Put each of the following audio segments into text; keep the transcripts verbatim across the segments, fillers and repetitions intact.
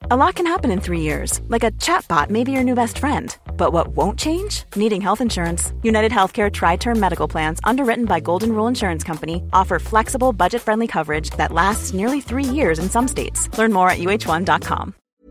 A lot can happen in three years, like a chatbot may be your new best friend. But what won't change? Needing health insurance. United Healthcare Tri-Term Medical Plans, underwritten by Golden Rule Insurance Company, offer flexible, budget-friendly coverage that lasts nearly three years in some states. Learn more at U H one dot com.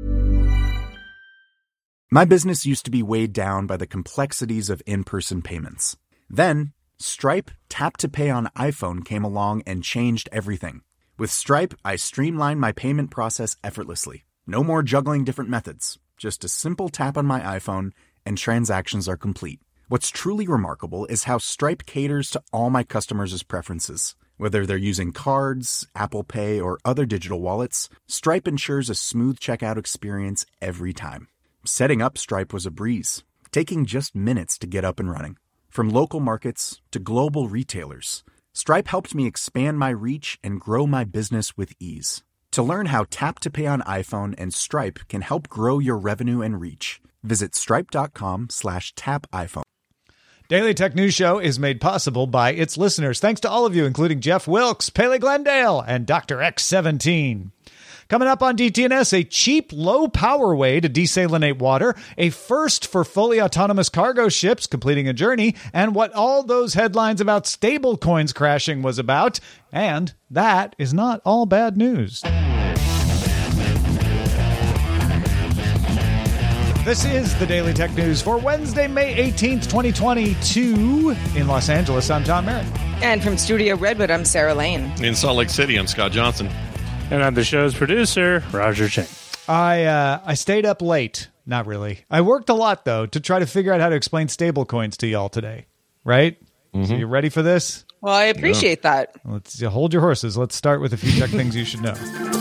My business used to be weighed down by the complexities of in-person payments. Then, Stripe Tap to Pay on iPhone came along and changed everything. With Stripe, I streamlined my payment process effortlessly. No more juggling different methods. Just a simple tap on my iPhone and transactions are complete. What's truly remarkable is how Stripe caters to all my customers' preferences. Whether they're using cards, Apple Pay, or other digital wallets, Stripe ensures a smooth checkout experience every time. Setting up Stripe was a breeze, taking just minutes to get up and running. From local markets to global retailers, Stripe helped me expand my reach and grow my business with ease. To learn how Tap to Pay on iPhone and Stripe can help grow your revenue and reach, visit stripe.com slash tap iPhone. Daily Tech News Show is made possible by its listeners. Thanks to all of you, including Jeff Wilkes, Paley Glendale, and Doctor X seventeen. Coming up on D T N S, a cheap, low-power way to desalinate water, a first for fully autonomous cargo ships completing a journey, and what all those headlines about stablecoins crashing was about. And that is not all bad news. This is the Daily Tech News for Wednesday, May eighteenth, twenty twenty-two. In Los Angeles, I'm Tom Merritt. And from Studio Redwood, I'm Sarah Lane. In Salt Lake City, I'm Scott Johnson. And I'm the show's producer, Roger Chang. I uh, I stayed up late. Not really. I worked a lot, though, to try to figure out how to explain stablecoins to y'all today. Right? Mm-hmm. So you ready for this? Well, I appreciate yeah. that. Let's uh, hold your horses. Let's start with a few tech things you should know.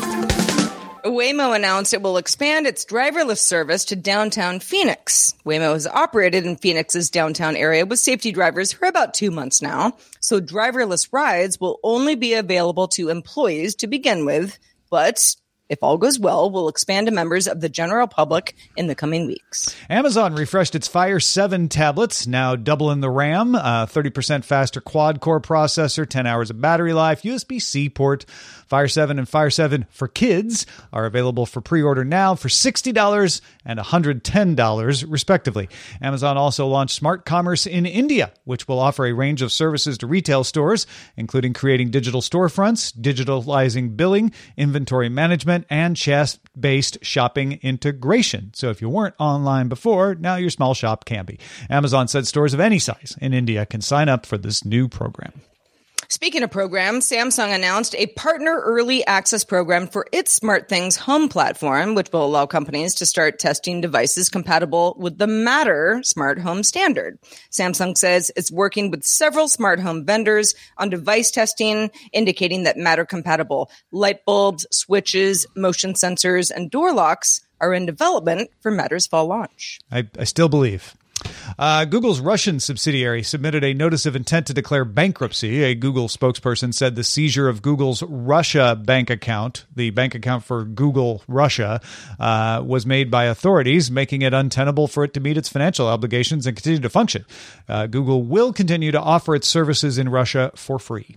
Waymo announced it will expand its driverless service to downtown Phoenix. Waymo has operated in Phoenix's downtown area with safety drivers for about two months now, so driverless rides will only be available to employees to begin with, but if all goes well, will expand to members of the general public in the coming weeks. Amazon refreshed its Fire seven tablets, now doubling the RAM, uh, thirty percent faster quad-core processor, ten hours of battery life, U S B-C port. Fire seven and Fire seven for Kids are available for pre-order now for sixty dollars and one hundred ten dollars, respectively. Amazon also launched Smart Commerce in India, which will offer a range of services to retail stores, including creating digital storefronts, digitalizing billing, inventory management, and chat-based shopping integration. So if you weren't online before, now your small shop can be. Amazon said stores of any size in India can sign up for this new program. Speaking of programs, Samsung announced a partner early access program for its SmartThings home platform, which will allow companies to start testing devices compatible with the Matter smart home standard. Samsung says it's working with several smart home vendors on device testing, indicating that Matter-compatible light bulbs, switches, motion sensors, and door locks are in development for Matter's fall launch. I, I still believe. Uh, Google's Russian subsidiary submitted a notice of intent to declare bankruptcy. A Google spokesperson said the seizure of Google's Russia bank account, the bank account for Google Russia, uh, was made by authorities, making it untenable for it to meet its financial obligations and continue to function. Uh, Google will continue to offer its services in Russia for free.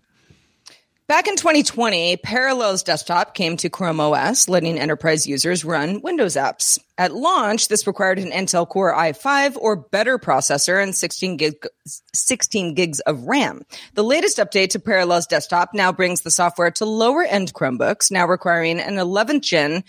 Back in twenty twenty, Parallels Desktop came to Chrome O S, letting enterprise users run Windows apps. At launch, this required an Intel Core i five or better processor and sixteen, gig, sixteen gigs of RAM. The latest update to Parallels Desktop now brings the software to lower-end Chromebooks, now requiring an eleventh gen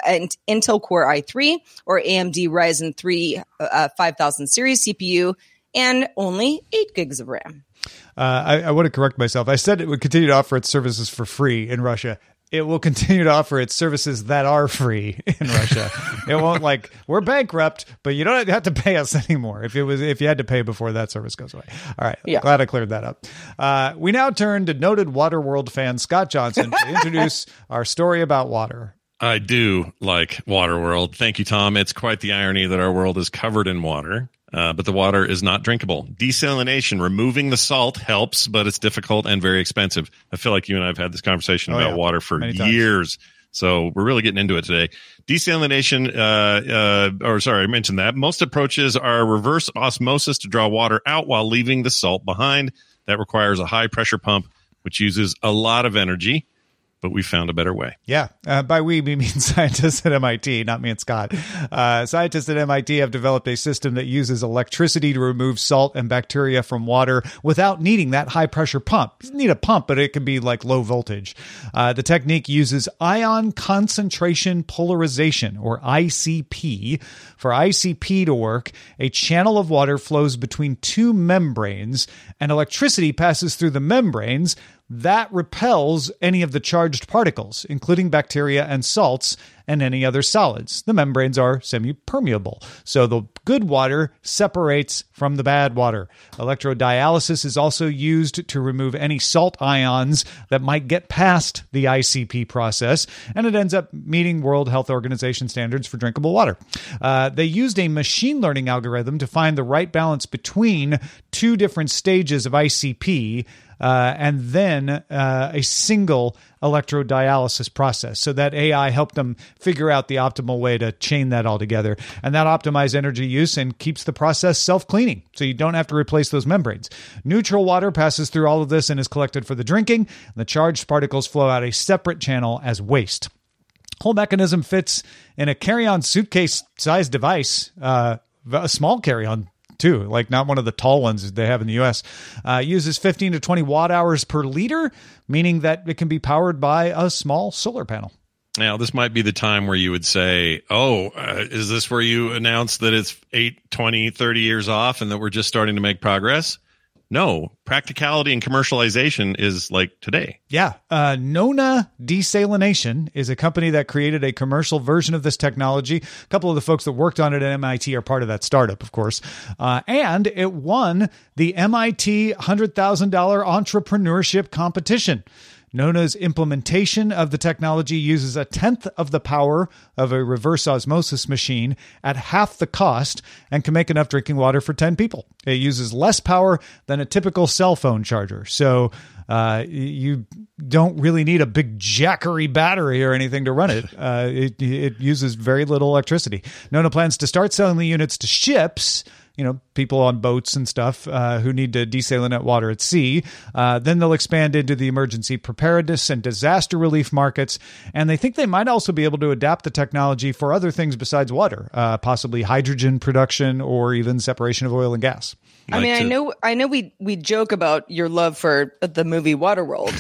Intel Core i three or A M D Ryzen three uh, five thousand series C P U and only eight gigs of RAM. Uh, I, I want to correct myself. I said it would continue to offer its services for free in Russia. It will continue to offer its services that are free in Russia. It won't like, we're bankrupt, but you don't have to pay us anymore. If it was, if you had to pay before that service goes away. All right. Yeah. Glad I cleared that up. Uh, we now turn to noted Waterworld fan Scott Johnson to introduce our story about water. I do like Waterworld. Thank you, Tom. It's quite the irony that our world is covered in water. Uh, but the water is not drinkable. Desalination, removing the salt, helps, but it's difficult and very expensive. I feel like you and I have had this conversation oh, about yeah. water for Many years. Times. So we're really getting into it today. Desalination, uh, uh, or sorry, I mentioned that. Most approaches are reverse osmosis to draw water out while leaving the salt behind. That requires a high pressure pump, which uses a lot of energy. but we found a better way. Yeah. Uh, by we, we mean scientists at M I T, not me and Scott. Uh, scientists at M I T have developed a system that uses electricity to remove salt and bacteria from water without needing that high pressure pump. You need a pump, but it can be like low voltage. Uh, the technique uses ion concentration polarization, or I C P. For I C P to work, a channel of water flows between two membranes, and electricity passes through the membranes. That repels any of the charged particles, including bacteria and salts and any other solids. The membranes are semi-permeable, so the good water separates from the bad water. Electrodialysis is also used to remove any salt ions that might get past the I C P process, and it ends up meeting World Health Organization standards for drinkable water. Uh, they used a machine learning algorithm to find the right balance between two different stages of I C P, Uh, and then uh, a single electrodialysis process. So that A I helped them figure out the optimal way to chain that all together. And that optimized energy use and keeps the process self-cleaning, so you don't have to replace those membranes. Neutral water passes through all of this and is collected for the drinking. And the charged particles flow out a separate channel as waste. Whole mechanism fits in a carry-on suitcase-sized device, uh, a small carry-on too, like not one of the tall ones they have in the U S. Uh, uses fifteen to twenty watt hours per liter, meaning that it can be powered by a small solar panel. Now, this might be the time where you would say, oh, uh, is this where you announce that it's eight, twenty, thirty years off and that we're just starting to make progress? No, practicality and commercialization is like today. Yeah. Uh, Nona Desalination is a company that created a commercial version of this technology. A couple of the folks that worked on it at M I T are part of that startup, of course. Uh, and it won the M I T one hundred thousand dollars entrepreneurship competition. Nona's implementation of the technology uses a tenth of the power of a reverse osmosis machine at half the cost and can make enough drinking water for ten people. It uses less power than a typical cell phone charger. So uh, you don't really need a big Jackery battery or anything to run it. Uh, it. It uses very little electricity. Nona plans to start selling the units to ships, you know, people on boats and stuff uh, who need to desalinate water at sea. Uh, then they'll expand into the emergency preparedness and disaster relief markets. And they think they might also be able to adapt the technology for other things besides water, uh, possibly hydrogen production or even separation of oil and gas. I mean, I know, I know, we we joke about your love for the movie Waterworld,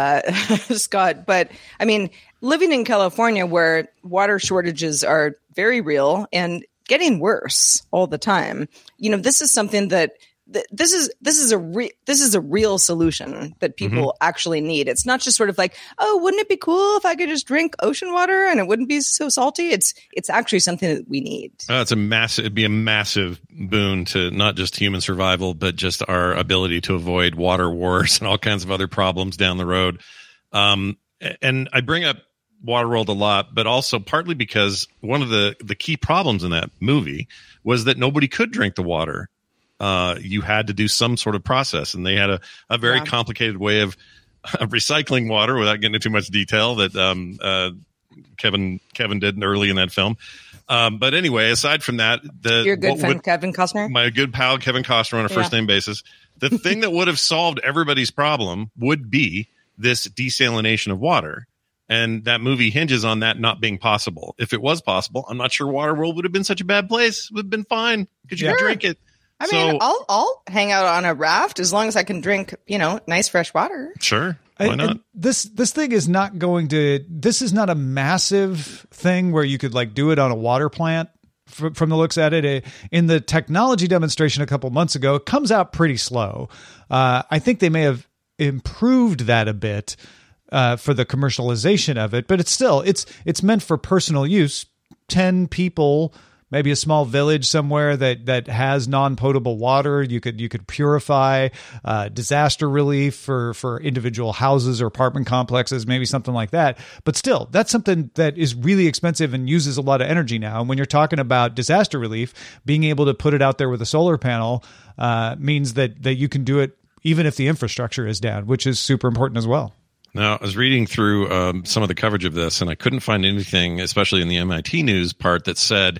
uh, Scott. But I mean, living in California, where water shortages are very real and getting worse all the time, you know, this is something that th- this is this is a re- this is a real solution that people mm-hmm. actually need. It's not just sort of like, oh, wouldn't it be cool if I could just drink ocean water and it wouldn't be so salty? It's it's actually something that we need. Uh, it's a massive. It'd be a massive boon to not just human survival, but just our ability to avoid water wars and all kinds of other problems down the road. Um, and I bring up Waterworld a lot, but also partly because one of the, the key problems in that movie was that nobody could drink the water. Uh, you had to do some sort of process, and they had a, a very yeah. complicated way of, of recycling water without getting into too much detail that um, uh, Kevin Kevin did early in that film. Um, but anyway, aside from that, the your good friend would, Kevin Costner, my good pal Kevin Costner on a first yeah. name basis, the thing that would have solved everybody's problem would be this desalination of water. And that movie hinges on that not being possible. If it was possible, I'm not sure Waterworld would have been such a bad place. It would have been fine because you yeah. could drink it. I so, mean, I'll I'll hang out on a raft as long as I can drink, you know, nice fresh water. Sure. Why I, not? This this thing is not going to. This is not a massive thing where you could like do it on a water plant. From, from the looks at it, in the technology demonstration a couple months ago, it comes out pretty slow. Uh, I think they may have improved that a bit. Uh, for the commercialization of it, but it's still it's it's meant for personal use. Ten people, maybe a small village somewhere that that has non-potable water. You could you could purify. Uh, disaster relief for for individual houses or apartment complexes, maybe something like that. But still, that's something that is really expensive and uses a lot of energy now. And when you're talking about disaster relief, being able to put it out there with a solar panel uh, means that that you can do it even if the infrastructure is down, which is super important as well. Now, I was reading through um, some of the coverage of this, and I couldn't find anything, especially in the M I T news part, that said,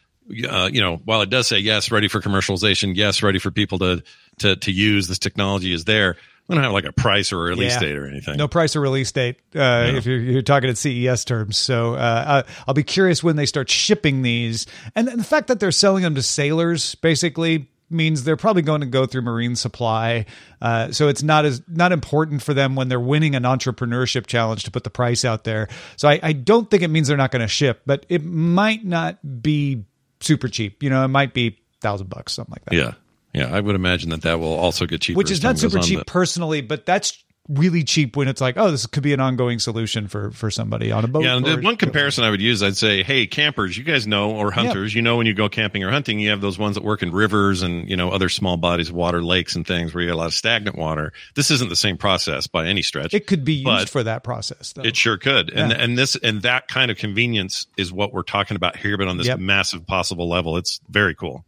uh, you know, while it does say, yes, ready for commercialization, yes, ready for people to to to use, this technology is there. We don't have like a price or a release Yeah. date or anything. No price or release date uh, if you're, you're talking at C E S terms. So uh, I'll be curious when they start shipping these. And the fact that they're selling them to sailors basically means they're probably going to go through marine supply. Uh, so it's not as not important for them when they're winning an entrepreneurship challenge to put the price out there. So I, I don't think it means they're not going to ship, but it might not be super cheap. You know, it might be a thousand bucks, something like that. Yeah. Yeah, I would imagine that that will also get cheaper. Which as is not time goes super on, cheap but- personally, but that's really cheap when it's like, oh, this could be an ongoing solution for, for somebody on a boat. Yeah, and the or- one comparison I would use, I'd say, hey, campers, you guys know, or hunters, you know, when you go camping or hunting, you have those ones that work in rivers and, you know, other small bodies of water, lakes and things where you get a lot of stagnant water. This isn't the same process by any stretch. It could be used but for that process, though. It sure could. And Yeah. and this and that kind of convenience is what we're talking about here, but on this Yep. massive possible level. It's very cool.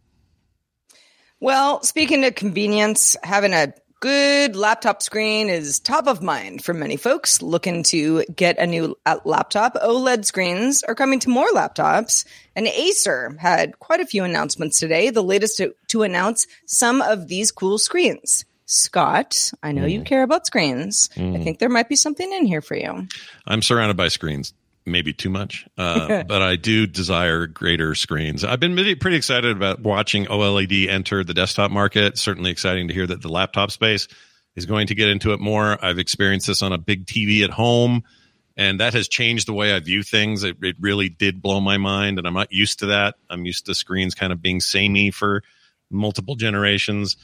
Well, speaking of convenience, having a good laptop screen is top of mind for many folks looking to get a new uh, laptop. OLED screens are coming to more laptops, and Acer had quite a few announcements today, the latest to, to announce some of these cool screens. Scott, I know mm. you care about screens. Mm. I think there might be something in here for you. I'm surrounded by screens. Maybe too much, uh, but I do desire greater screens. I've been pretty, pretty excited about watching OLED enter the desktop market. Certainly exciting to hear that the laptop space is going to get into it more. I've experienced this on a big T V at home, and that has changed the way I view things. It, it really did blow my mind, and I'm not used to that. I'm used to screens kind of being samey for multiple generations.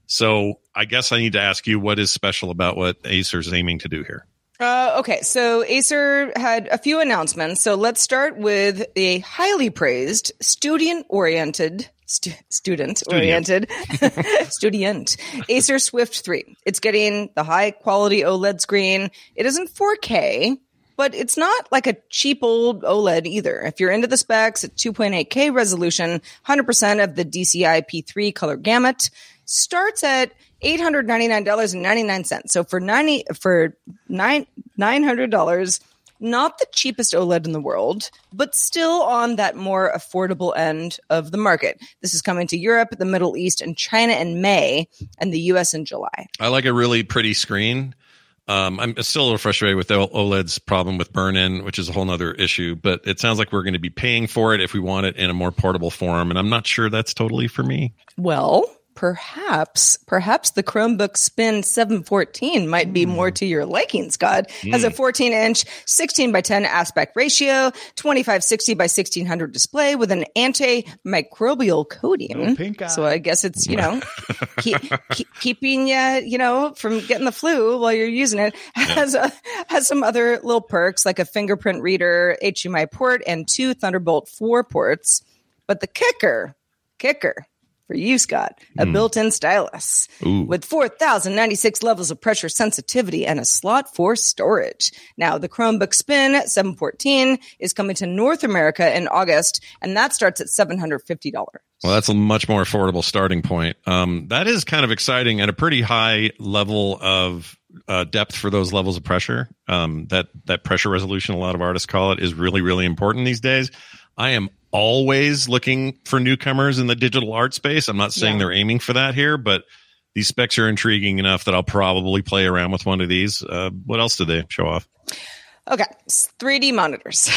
So I guess I need to ask you, what is special about what Acer's aiming to do here? Uh, okay, so Acer had a few announcements. So let's start with a highly praised student-oriented, stu- student-oriented, student, Acer Swift three. It's getting the high-quality OLED screen. It isn't four K, but it's not like a cheap old OLED either. If you're into the specs, at two point eight K resolution, one hundred percent of the D C I P three color gamut, starts at eight hundred ninety-nine dollars and ninety-nine cents. So for ninety for nine nine hundred dollars, not the cheapest OLED in the world, but still on that more affordable end of the market. This is coming to Europe, the Middle East, and China in May, and the U S in July. I like a really pretty screen. Um, I'm still a little frustrated with the OLED's problem with burn-in, which is a whole nother issue, but it sounds like we're going to be paying for it if we want it in a more portable form, and I'm not sure that's totally for me. Well, perhaps, perhaps the Chromebook Spin seven fourteen might be more to your liking, Scott. Mm. Has a fourteen inch, sixteen by ten aspect ratio, twenty-five sixty by sixteen hundred display with an antimicrobial coating. No so I guess it's, you know, keep, keep, keeping you, you know, from getting the flu while you're using it. Has a, has some other little perks like a fingerprint reader, H D M I port, and two Thunderbolt four ports. But the kicker, kicker, for you, Scott, a mm. built-in stylus Ooh. with four thousand ninety-six levels of pressure sensitivity and a slot for storage. Now, the Chromebook Spin seven fourteen is coming to North America in August, and that starts at seven hundred fifty dollars. Well, that's a much more affordable starting point. Um, that is kind of exciting and a pretty high level of uh, depth for those levels of pressure. Um, that, that pressure resolution, a lot of artists call it, is really, really important these days. I am always looking for newcomers in the digital art space. I'm not saying yeah. they're aiming for that here, but these specs are intriguing enough that I'll probably play around with one of these. Uh, what else did they show off? Okay, three D monitors.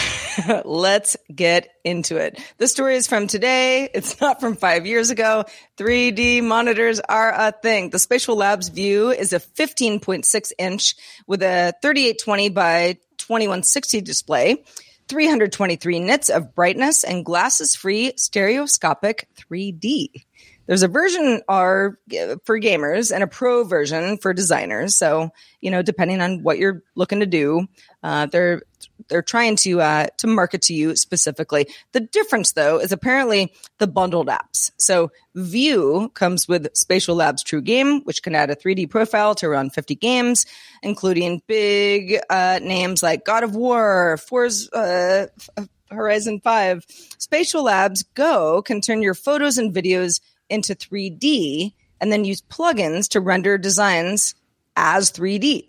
Let's get into it. The story is from today. It's not from five years ago. three D monitors are a thing. The Spatial Labs View is a fifteen point six inch with a thirty-eight twenty by twenty-one sixty display, three hundred twenty-three nits of brightness, and glasses-free stereoscopic three D. There's a version R for gamers and a pro version for designers. So, you know, depending on what you're looking to do, uh, they're they're trying to uh, to market to you specifically. The difference, though, is apparently the bundled apps. So View comes with Spatial Labs True Game, which can add a three D profile to run fifty games, including big uh, names like God of War, Forza uh, Horizon five. Spatial Labs Go can turn your photos and videos into three D and then use plugins to render designs as three D.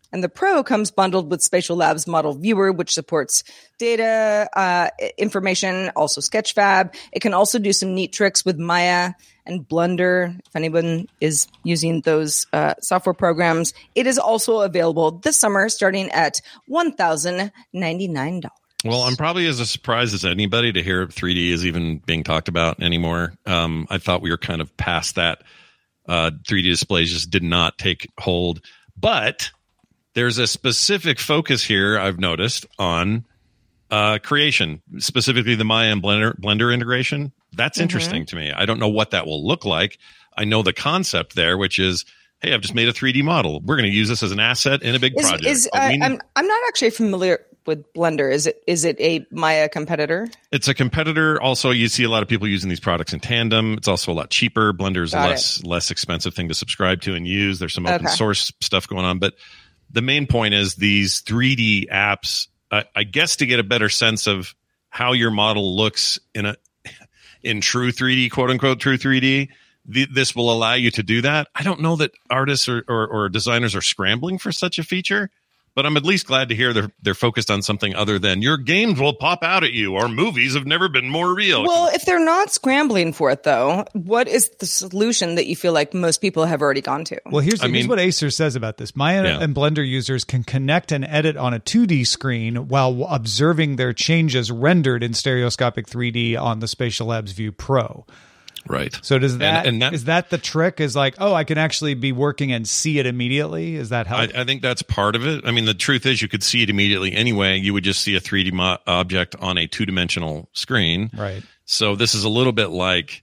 And the Pro comes bundled with Spatial Labs Model Viewer, which supports data, uh, information, also Sketchfab. It can also do some neat tricks with Maya and Blender, if anyone is using those uh, software programs. It is also available this summer, starting at one thousand ninety-nine dollars. Well, I'm probably as surprised as anybody to hear three D is even being talked about anymore. Um, I thought we were kind of past that. Uh, three D displays just did not take hold. But there's a specific focus here, I've noticed, on uh, creation, specifically the Maya and Blender, Blender integration. That's mm-hmm. interesting to me. I don't know what that will look like. I know the concept there, which is, hey, I've just made a three D model. We're going to use this as an asset in a big is, project. Is, uh, we, I'm, I'm not actually familiar with Blender. Is it is it a Maya competitor? It's a competitor. Also, you see a lot of people using these products in tandem. It's also a lot cheaper. Blender is a less it. less expensive thing to subscribe to and use. There's some open okay. source stuff going on. But the main point is these three D apps, uh, I guess to get a better sense of how your model looks in a in true three D, quote unquote, true three D, the, this will allow you to do that. I don't know that artists or, or, or designers are scrambling for such a feature, but I'm at least glad to hear they're they're focused on something other than your games will pop out at you or movies have never been more real. Well, if they're not scrambling for it, though, what is the solution that you feel like most people have already gone to? Well, here's, I here's mean, what Acer says about this. Maya yeah. and Blender users can connect and edit on a two D screen while observing their changes rendered in stereoscopic three D on the Spatial Labs View Pro. Right. So does that, and, and that is that the trick? Is like, oh, I can actually be working and see it immediately? Is that how? I, I think that's part of it. I mean, the truth is you could see it immediately anyway. You would just see a three D mo- object on a two-dimensional screen. Right. So this is a little bit like,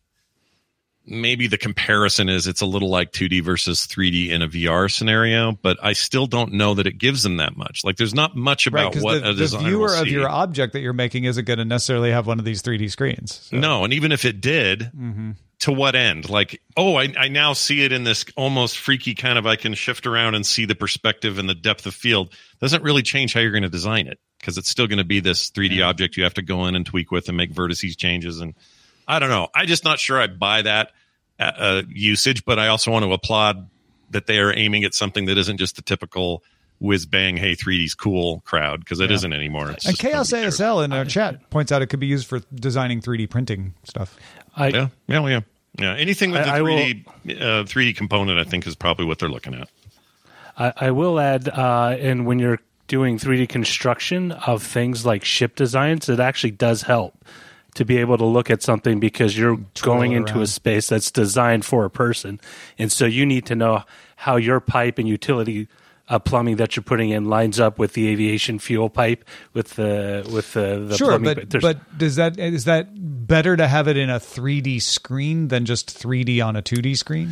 maybe the comparison is it's a little like two D versus three D in a V R scenario, but I still don't know that it gives them that much. Like there's not much about right, what the, a designer the viewer will see. of your object that you're making isn't going to necessarily have one of these three D screens. So. No, and even if it did, mm-hmm. to what end? Like, oh, I, I now see it in this almost freaky kind of, I can shift around and see the perspective and the depth of field. Doesn't really change how you're going to design it because it's still going to be this three D yeah. object you have to go in and tweak with and make vertices changes. And I don't know. I'm just not sure I buy that uh, usage, but I also want to applaud that they are aiming at something that isn't just the typical whiz bang, hey, three D's cool crowd, because it yeah. isn't anymore. It's and Chaos A S L in our chat points out it could be used for designing three D printing stuff. I, yeah, yeah, yeah. Yeah, anything with I, the three D, uh, three D component, I think, is probably what they're looking at. I, I will add, uh, and when you're doing three D construction of things like ship designs, it actually does help to be able to look at something because you're Twirl going into around. a space that's designed for a person. And so you need to know how your pipe and utility uh, plumbing that you're putting in lines up with the aviation fuel pipe, with the with the, the sure, plumbing. But, but does that is that better to have it in a three D screen than just three D on a two D screen?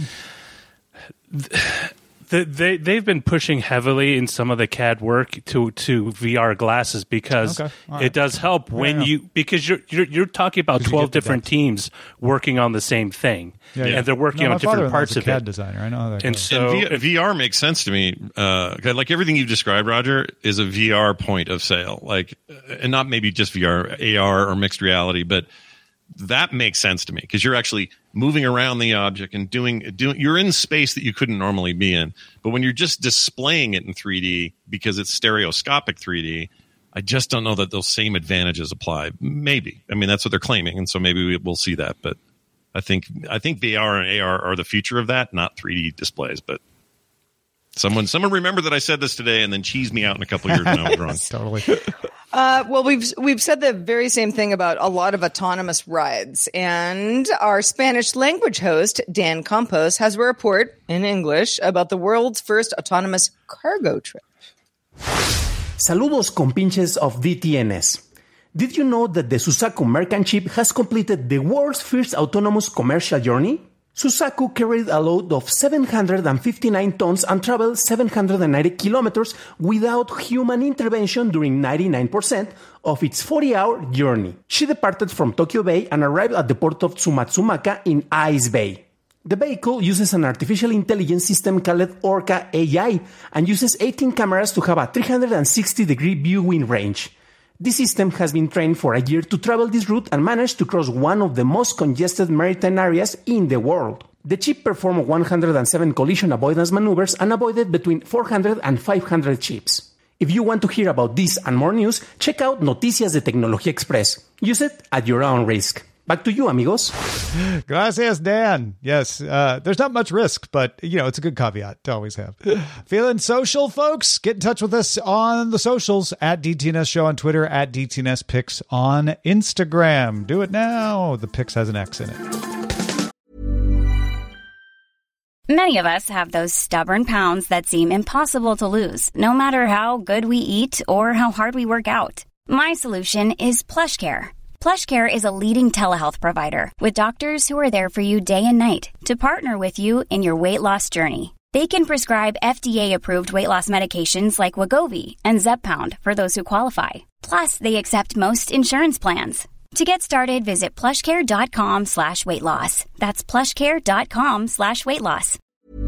The, they they've been pushing heavily in some of the C A D work to, to V R glasses because okay. right. it does help when yeah, you because you're you're, you're talking about twelve different depth. teams working on the same thing yeah, yeah. and they're working no, on different parts a of C A D it. Designer, I know how that and goes. so and v- VR makes sense to me. Uh, like everything you've described, Roger, is a V R point of sale. Like, and not maybe just V R, A R or mixed reality, but that makes sense to me because you're actually moving around the object and doing doing you're in space that you couldn't normally be in. But when you're just displaying it in three D because it's stereoscopic three D, I just don't know that those same advantages apply. Maybe. I mean, that's what they're claiming, and so maybe we, we'll see that. But I think I think V R and A R are the future of that, not three D displays. But someone someone remember that I said this today and then cheese me out in a couple of years and I was wrong. Totally. Uh, well, we've we've said the very same thing about a lot of autonomous rides, and our Spanish language host Dan Campos has a report in English about the world's first autonomous cargo trip. Saludos compinches of D T N S. Did you know that the Suzaku Merchant ship has completed the world's first autonomous commercial journey? Suzaku carried a load of seven hundred fifty-nine tons and traveled seven hundred ninety kilometers without human intervention during ninety-nine percent of its forty-hour journey. She departed from Tokyo Bay and arrived at the port of Tsumatsumaka in Ice Bay. The vehicle uses an artificial intelligence system called Orca A I and uses eighteen cameras to have a three hundred sixty degree viewing range. This system has been trained for a year to travel this route and managed to cross one of the most congested maritime areas in the world. The chip performed one hundred seven collision avoidance maneuvers and avoided between four hundred and five hundred chips. If you want to hear about this and more news, check out Noticias de Tecnología Express. Use it at your own risk. Back to you, amigos. Gracias, Dan. Yes, uh, there's not much risk, but, you know, it's a good caveat to always have. Feeling social, folks? Get in touch with us on the socials, at D T N S Show on Twitter, at D T N S Picks on Instagram. Do it now. The Picks has an X in it. Many of us have those stubborn pounds that seem impossible to lose, no matter how good we eat or how hard we work out. My solution is PlushCare. PlushCare is a leading telehealth provider with doctors who are there for you day and night to partner with you in your weight loss journey. They can prescribe F D A-approved weight loss medications like Wegovy and Zepbound for those who qualify. Plus, they accept most insurance plans. To get started, visit plushcare.com slash weight loss. That's plushcare.com slash weight loss.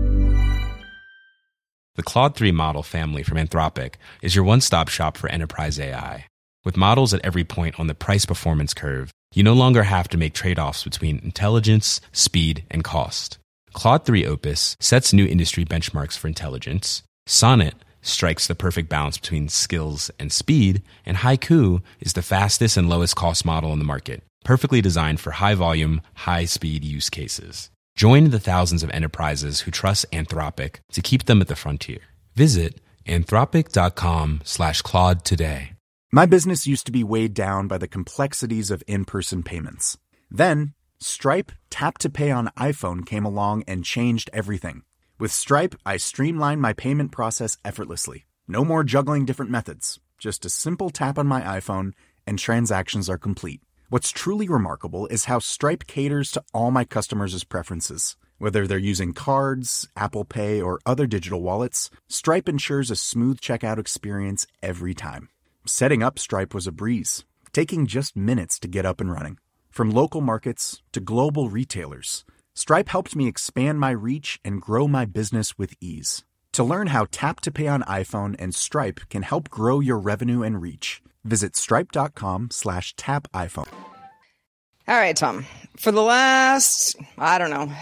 The Claude three model family from Anthropic is your one-stop shop for enterprise A I. With models at every point on the price-performance curve, you no longer have to make trade-offs between intelligence, speed, and cost. Claude three Opus sets new industry benchmarks for intelligence. Sonnet strikes the perfect balance between skills and speed. And Haiku is the fastest and lowest-cost model in the market, perfectly designed for high-volume, high-speed use cases. Join the thousands of enterprises who trust Anthropic to keep them at the frontier. Visit anthropic.com slash Claude today. My business used to be weighed down by the complexities of in-person payments. Then, Stripe Tap to Pay on iPhone came along and changed everything. With Stripe, I streamlined my payment process effortlessly. No more juggling different methods. Just a simple tap on my iPhone and transactions are complete. What's truly remarkable is how Stripe caters to all my customers' preferences. Whether they're using cards, Apple Pay, or other digital wallets, Stripe ensures a smooth checkout experience every time. Setting up Stripe was a breeze, taking just minutes to get up and running. From local markets to global retailers, Stripe helped me expand my reach and grow my business with ease. To learn how Tap to Pay on iPhone and Stripe can help grow your revenue and reach, visit stripe.com slash tap iPhone. All right, Tom. For the last, I don't know,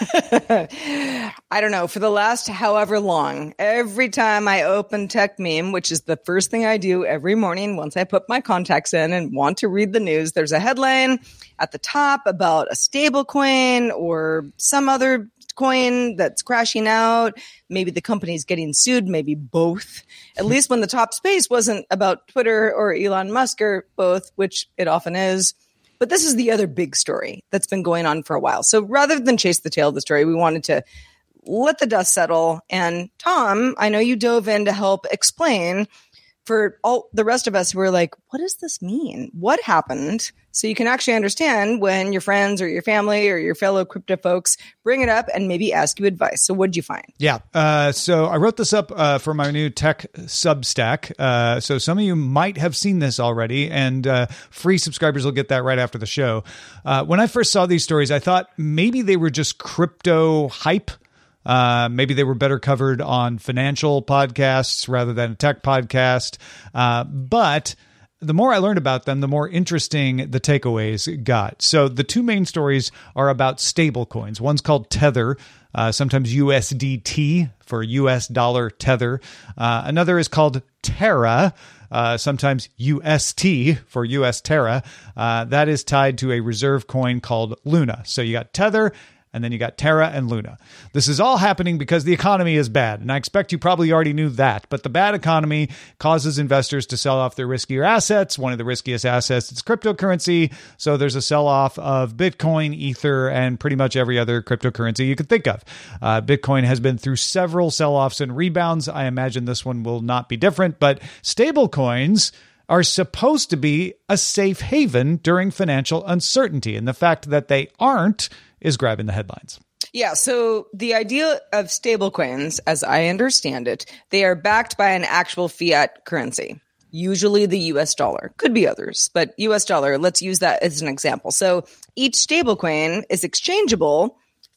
I don't know, for the last however long, every time I open Tech Meme, which is the first thing I do every morning once I put my contacts in and want to read the news, there's a headline at the top about a stable coin or some other coin that's crashing out. Maybe the company's getting sued, maybe both. At least when the top space wasn't about Twitter or Elon Musk or both, which it often is. But this is the other big story that's been going on for a while. So rather than chase the tail of the story, we wanted to let the dust settle. And Tom, I know you dove in to help explain for all the rest of us who are like, what does this mean? What happened? So you can actually understand when your friends or your family or your fellow crypto folks bring it up and maybe ask you advice. So what did you find? Yeah. Uh, so I wrote this up uh, for my new tech Substack. Uh, so some of you might have seen this already, and uh, free subscribers will get that right after the show. Uh, when I first saw these stories, I thought maybe they were just crypto hype. Uh, maybe they were better covered on financial podcasts rather than a tech podcast. Uh, but the more I learned about them, the more interesting the takeaways got. So the two main stories are about stable coins. One's called Tether, uh, sometimes U S D T for U S dollar Tether. Uh, another is called Terra, uh, sometimes U S T for U S Terra. Uh, that is tied to a reserve coin called Luna. So you got Tether, and then you got Terra and Luna. This is all happening because the economy is bad. And I expect you probably already knew that. But the bad economy causes investors to sell off their riskier assets. One of the riskiest assets is cryptocurrency. So there's a sell-off of Bitcoin, Ether, and pretty much every other cryptocurrency you could think of. Uh, Bitcoin has been through several sell-offs and rebounds. I imagine this one will not be different. But stable coins are supposed to be a safe haven during financial uncertainty. And the fact that they aren't is grabbing the headlines. Yeah, so the idea of stablecoins, as I understand it, they are backed by an actual fiat currency, usually the U S dollar. Could be others, but U S dollar, let's use that as an example. So each stablecoin is exchangeable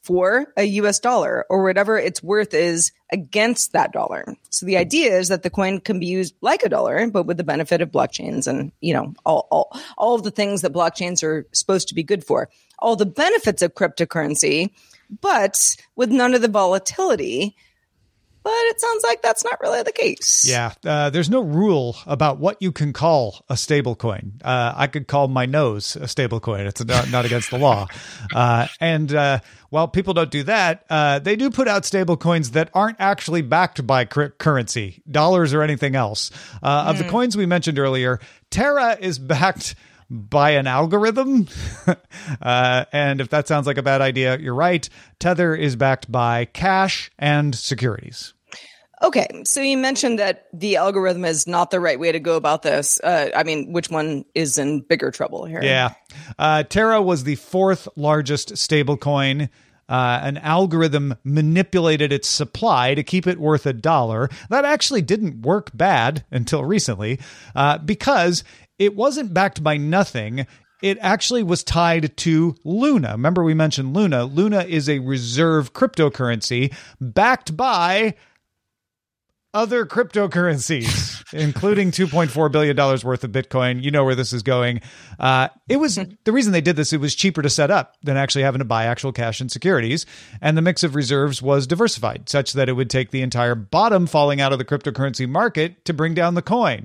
for a U S dollar or whatever its worth is against that dollar. So the idea is that the coin can be used like a dollar, but with the benefit of blockchains and, you know, all, all, all of the things that blockchains are supposed to be good for. All the benefits of cryptocurrency, but with none of the volatility. But it sounds like that's not really the case. Yeah. Uh, there's no rule about what you can call a stable coin. Uh, I could call my nose a stable coin. It's not, not against the law. Uh, and uh, while people don't do that, uh, they do put out stable coins that aren't actually backed by cr- currency, dollars or anything else. Uh, mm. Of the coins we mentioned earlier, Terra is backed by an algorithm. uh, and if that sounds like a bad idea, you're right. Tether is backed by cash and securities. Okay, so you mentioned that the algorithm is not the right way to go about this. Uh, I mean, which one is in bigger trouble here? Yeah. Uh, Terra was the fourth largest stablecoin. Uh, an algorithm manipulated its supply to keep it worth a dollar. That actually didn't work bad until recently, uh, because it wasn't backed by nothing. It actually was tied to Luna. Remember we mentioned Luna. Luna is a reserve cryptocurrency backed by other cryptocurrencies, including two point four billion dollars worth of Bitcoin. You know where this is going. Uh, it was the reason they did this. It was cheaper to set up than actually having to buy actual cash and securities. And the mix of reserves was diversified such that it would take the entire bottom falling out of the cryptocurrency market to bring down the coin.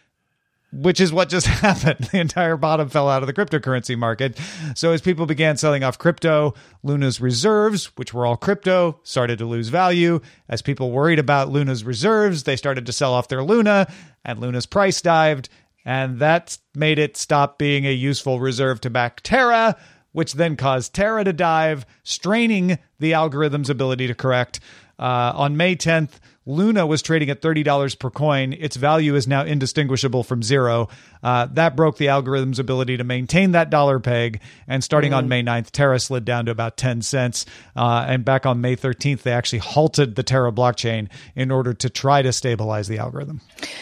Which is what just happened. The entire bottom fell out of the cryptocurrency market. So as people began selling off crypto, Luna's reserves, which were all crypto, started to lose value. As people worried about Luna's reserves, they started to sell off their Luna, and Luna's price dived. And that made it stop being a useful reserve to back Terra, which then caused Terra to dive, straining the algorithm's ability to correct. Uh, on May tenth, Luna was trading at thirty dollars per coin. Its value is now indistinguishable from zero. Uh, that broke the algorithm's ability to maintain that dollar peg. And starting mm. on May ninth, Terra slid down to about ten cents. Uh, and back on May thirteenth, they actually halted the Terra blockchain in order to try to stabilize the algorithm.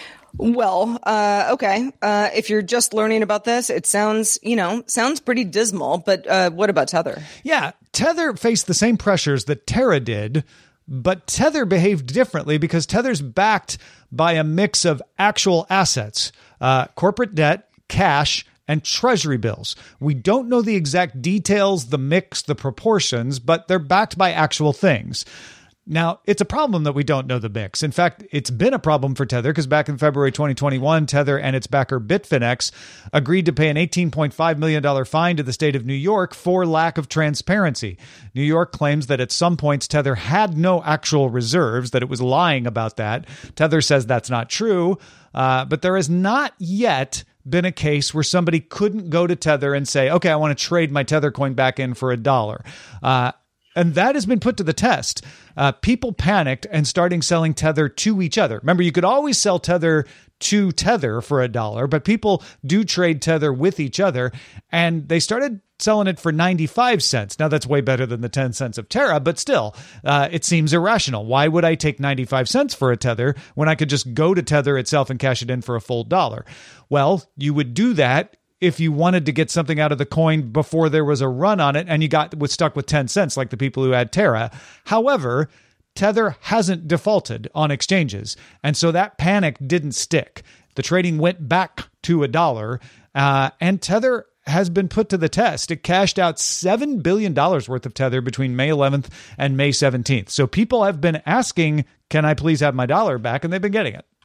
Well, uh, okay. Uh, if you're just learning about this, it sounds, you know, sounds pretty dismal. But uh, what about Tether? Yeah, Tether faced the same pressures that Terra did. But Tether behaved differently because Tether's backed by a mix of actual assets, uh, corporate debt, cash, and treasury bills. We don't know the exact details, the mix, the proportions, but they're backed by actual things. Now, it's a problem that we don't know the mix. In fact, it's been a problem for Tether because back in February twenty twenty-one, Tether and its backer Bitfinex agreed to pay an eighteen point five million dollars fine to the state of New York for lack of transparency. New York claims that at some points Tether had no actual reserves, that it was lying about that. Tether says that's not true, uh, but there has not yet been a case where somebody couldn't go to Tether and say, okay, I want to trade my Tether coin back in for a dollar. Uh, And that has been put to the test. Uh, people panicked and starting selling Tether to each other. Remember, you could always sell Tether to Tether for a dollar, but people do trade Tether with each other. And they started selling it for ninety-five cents. Now, that's way better than the ten cents of Terra, but still, uh, it seems irrational. Why would I take ninety-five cents for a Tether when I could just go to Tether itself and cash it in for a full dollar? Well, you would do that if you wanted to get something out of the coin before there was a run on it and you got was stuck with ten cents like the people who had Terra. However, Tether hasn't defaulted on exchanges, and so that panic didn't stick. The trading went back to a dollar, uh, and Tether has been put to the test. It cashed out seven billion dollars worth of Tether between May eleventh and May seventeenth. So people have been asking, can I please have my dollar back? And they've been getting it.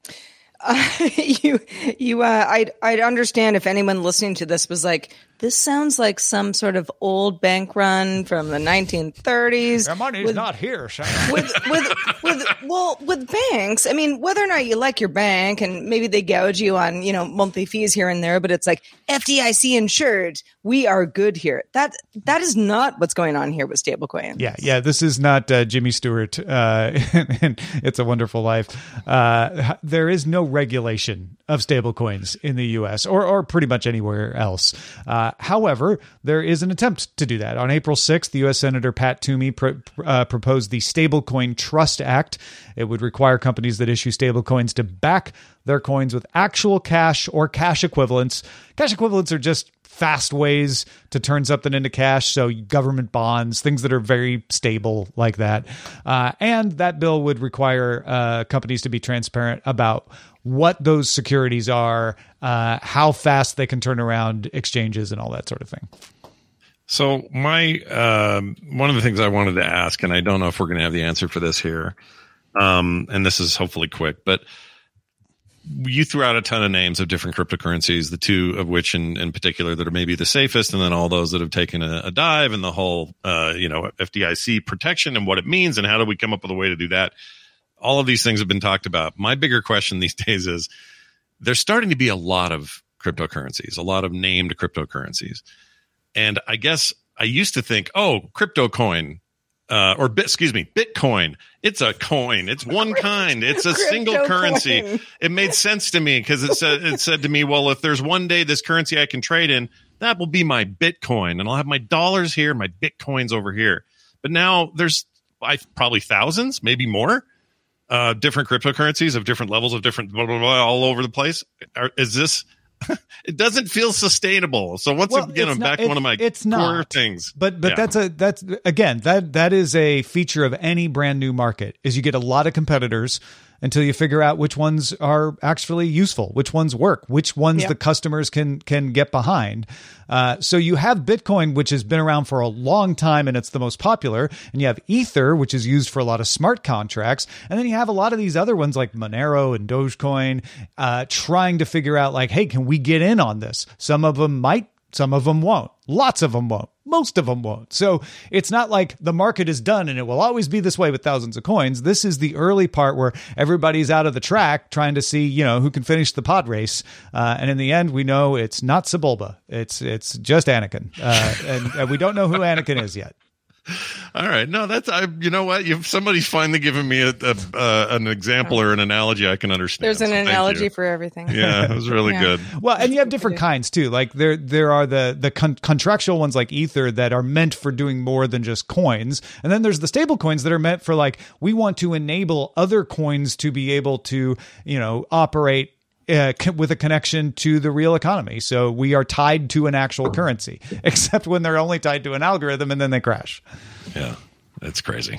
Uh, you, you, uh, I'd, I'd understand if anyone listening to this was like, this sounds like some sort of old bank run from the nineteen thirties. Their money's with, not here, Sam. With, with, with, well, with banks, I mean, whether or not you like your bank and maybe they gouge you on, you know, monthly fees here and there, but it's like F D I C insured. We are good here. That, that is not what's going on here with stablecoins. Yeah. Yeah. This is not uh, Jimmy Stewart. Uh, and It's a Wonderful Life. Uh, there is no regulation of stablecoins in the U S or, or pretty much anywhere else. Uh, however, there is an attempt to do that. On April sixth, the U S Senator Pat Toomey pro- uh, proposed the Stablecoin Trust Act. It would require companies that issue stablecoins to back their coins with actual cash or cash equivalents. Cash equivalents are just fast ways to turn something into cash. So government bonds, things that are very stable like that. Uh, and that bill would require uh, companies to be transparent about what those securities are, uh, how fast they can turn around exchanges and all that sort of thing. So my um, one of the things I wanted to ask, and I don't know if we're going to have the answer for this here, um, and this is hopefully quick, but you threw out a ton of names of different cryptocurrencies, the two of which in, in particular that are maybe the safest, and then all those that have taken a, a dive, and the whole, uh, you know, F D I C protection and what it means, and how do we come up with a way to do that? All of these things have been talked about. My bigger question these days is there's starting to be a lot of cryptocurrencies, a lot of named cryptocurrencies. And I guess I used to think, oh, crypto coin, uh, or bit, excuse me, Bitcoin. It's a coin. It's one kind. It's a single currency. Coin. It made sense to me because it said it said to me, well, if there's one day this currency I can trade in, that will be my Bitcoin, and I'll have my dollars here, my Bitcoins over here. But now there's I, probably thousands, maybe more, uh, different cryptocurrencies of different levels of different blah blah blah all over the place. Are, is this? It doesn't feel sustainable. So once well, again, I'm back to one of my it's core not. things. But but yeah. that's a that's again that that is a feature of any brand new market is you get a lot of competitors until you figure out which ones are actually useful, which ones work, which ones yep. the customers can can get behind. Uh, so you have Bitcoin, which has been around for a long time and it's the most popular, and you have Ether, which is used for a lot of smart contracts, and then you have a lot of these other ones like Monero and Dogecoin uh, trying to figure out like, hey, can we get in on this? Some of them might, some of them won't. Lots of them won't. Most of them won't. So it's not like the market is done and it will always be this way with thousands of coins. This is the early part where everybody's out of the track trying to see, you know, who can finish the pod race. Uh, and in the end, we know it's not Sebulba. It's it's just Anakin. Uh, and, and we don't know who Anakin is yet. All right. No, that's, I, you know what? You've, somebody's finally given me a, a, uh, an example or an analogy I can understand. There's an so analogy for everything. Yeah, it was really yeah. good. Well, and you have different kinds too. Like there, there are the, the con- contractual ones like Ether that are meant for doing more than just coins. And then there's the stable coins that are meant for like, we want to enable other coins to be able to, you know, operate Uh, with a connection to the real economy. So we are tied to an actual currency, except when they're only tied to an algorithm and then they crash. Yeah, it's crazy.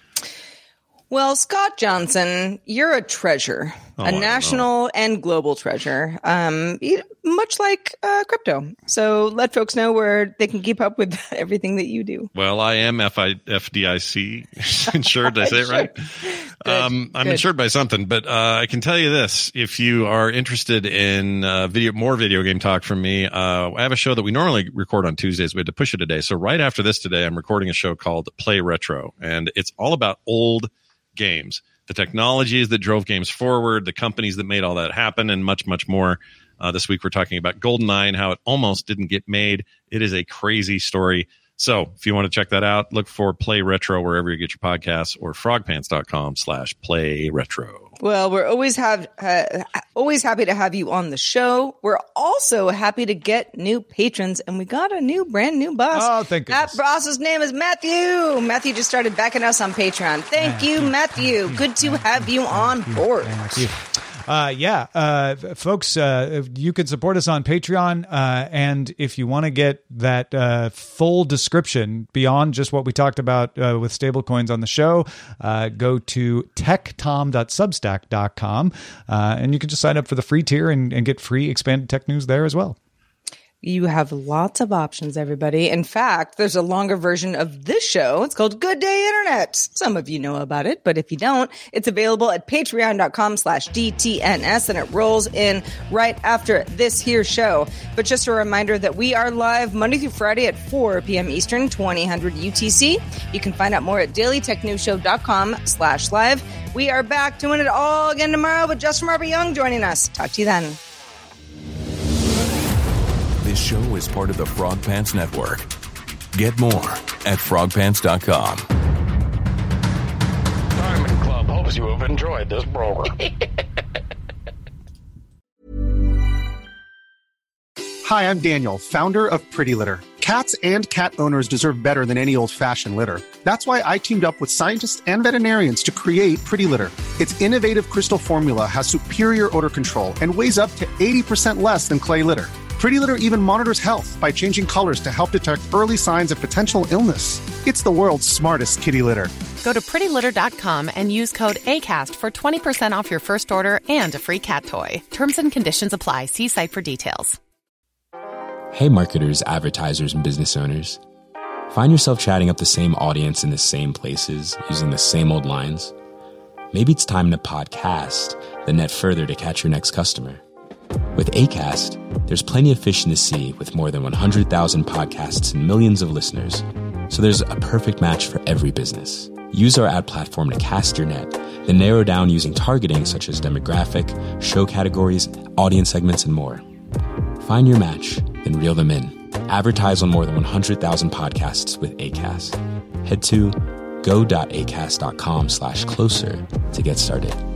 Well, Scott Johnson, you're a treasure, oh, a national and global treasure, um, much like uh, crypto. So let folks know where they can keep up with everything that you do. Well, I am F D I C insured. Did I say it right? Um, I'm Good. insured by something, but uh, I can tell you this. If you are interested in uh, video, more video game talk from me, uh, I have a show that we normally record on Tuesdays. We had to push it today. So right after this today, I'm recording a show called Play Retro, and it's all about old games, the technologies that drove games forward, the companies that made all that happen, and much, much more. Uh, this week, we're talking about GoldenEye and how it almost didn't get made. It is a crazy story. So if you want to check that out, look for Play Retro wherever you get your podcasts or frogpants.com slash play retro. Well, we're always have uh, always happy to have you on the show. We're also happy to get new patrons, and we got a new, brand new boss. Oh, thank goodness. That boss's name is Matthew. Matthew just started backing us on Patreon. Thank you, Matthew. Good to have you on board. Thank you. Uh, yeah, uh, folks, uh, you can support us on Patreon. Uh, and if you want to get that uh, full description beyond just what we talked about uh, with stablecoins on the show, uh, go to tech tom dot substack dot com. Uh, and you can just sign up for the free tier and, and get free expanded tech news there as well. You have lots of options, everybody. In fact, there's a longer version of this show. It's called Good Day Internet. Some of you know about it, but if you don't, it's available at patreon.com slash DTNS, and it rolls in right after this here show. But just a reminder that we are live Monday through Friday at four p.m. Eastern, twenty hundred U T C. You can find out more at dailytechnewsshow.com slash live. We are back doing it all again tomorrow with Justin Robert Young joining us. Talk to you then. This show is part of the Frog Pants Network. Get more at frog pants dot com. Diamond Club hopes you have enjoyed this program. Hi, I'm Daniel, founder of Pretty Litter. Cats and cat owners deserve better than any old-fashioned litter. That's why I teamed up with scientists and veterinarians to create Pretty Litter. Its innovative crystal formula has superior odor control and weighs up to eighty percent less than clay litter. Pretty Litter even monitors health by changing colors to help detect early signs of potential illness. It's the world's smartest kitty litter. Go to pretty litter dot com and use code ACAST for twenty percent off your first order and a free cat toy. Terms and conditions apply. See site for details. Hey marketers, advertisers, and business owners. Find yourself chatting up the same audience in the same places, using the same old lines? Maybe it's time to podcast, then net further to catch your next customer. With Acast, there's plenty of fish in the sea with more than one hundred thousand podcasts and millions of listeners. So there's a perfect match for every business. Use our ad platform to cast your net, then narrow down using targeting such as demographic, show categories, audience segments, and more. Find your match, then reel them in. Advertise on more than one hundred thousand podcasts with Acast. Head to go.acast.com slash closer to get started.